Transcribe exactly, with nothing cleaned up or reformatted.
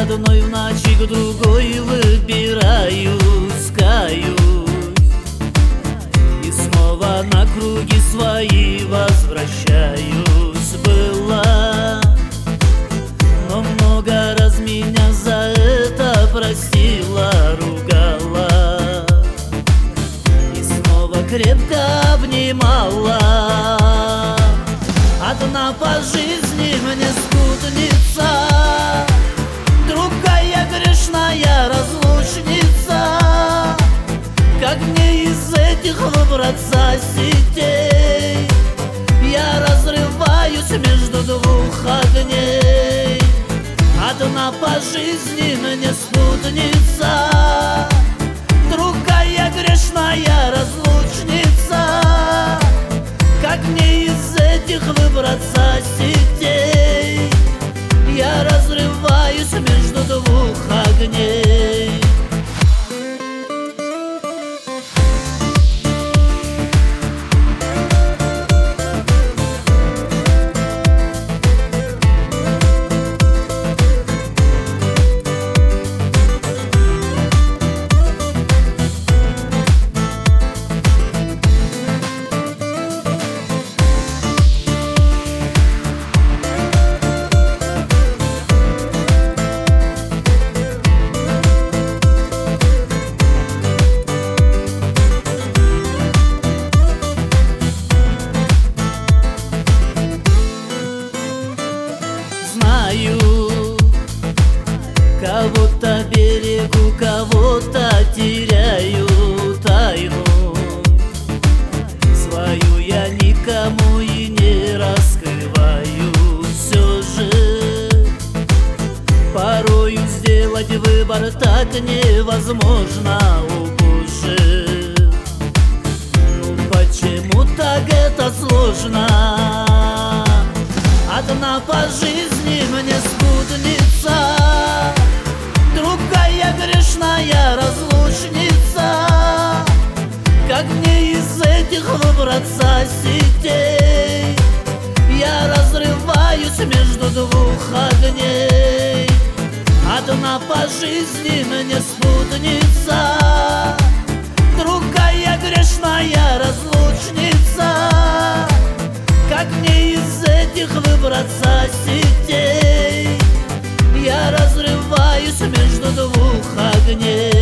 одной в ночи к другой выбираюсь, каюсь, и снова на круги свои возвращаюсь. Была, но много раз меня за это простила, ругала и снова крепко обнимала. Одна по жизни мне спутница, другая грешная разлучница. Как мне из этих выбраться сетей? Я разрываюсь между двух огней. Одна по жизни мне спутница, другая грешная разлучница. Как мне из этих выбраться сетей? Я разрываюсь между двух огней. Кого-то берегу, кого-то теряю тайну свою, я никому и не раскрываю. Все же порою сделать выбор так невозможно, о Боже. Ну почему так это сложно? Одна по жизни мне спутница, другая грешная разлучница. Как мне из этих выбраться сетей? Я разрываюсь между двух огней. Одна по жизни мне спутница, другая грешная разлучница. Как мне из этих выбраться сетей? Я разрываюсь между двух огней.